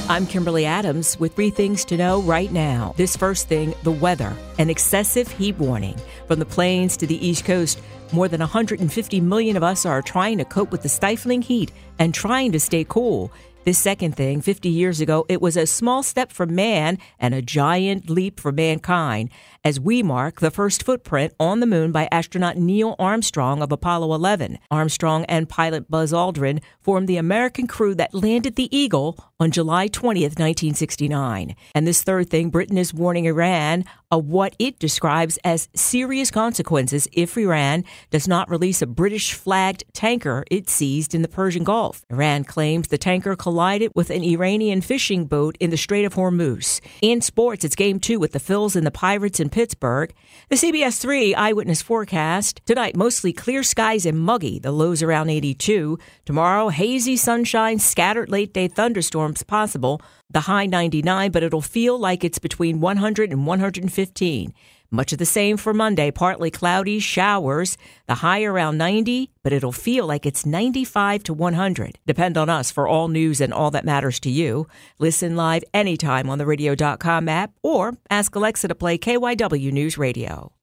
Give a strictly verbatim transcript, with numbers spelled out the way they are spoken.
I'm Kimberly Adams with three things to know right now. This first thing, the weather. An excessive heat warning. From the plains to the East Coast, more than one hundred fifty million of us are trying to cope with the stifling heat and trying to stay cool. This second thing, fifty years ago, it was a small step for man and a giant leap for mankind as we mark the first footprint on the moon by astronaut Neil Armstrong of Apollo eleven. Armstrong and pilot Buzz Aldrin formed the American crew that landed the Eagle on July twentieth, nineteen sixty-nine. And this third thing, Britain is warning Iran of what it describes as serious consequences if Iran does not release a British-flagged tanker it seized in the Persian Gulf. Iran claims the tanker collided with an Iranian fishing boat in the Strait of Hormuz. In sports, it's game two with the Phils and the Pirates in Pittsburgh. The C B S three eyewitness forecast. Tonight, mostly clear skies and muggy. The lows around eighty-two. Tomorrow, hazy sunshine, scattered late-day thunderstorms possible. The high ninety-nine, but it'll feel like it's between one hundred and one hundred fifteen. Much of the same for Monday, partly cloudy, showers. The high around ninety, but it'll feel like it's ninety-five to one hundred. Depend on us for all news and all that matters to you. Listen live anytime on the radio dot com app or ask Alexa to play K Y W News Radio.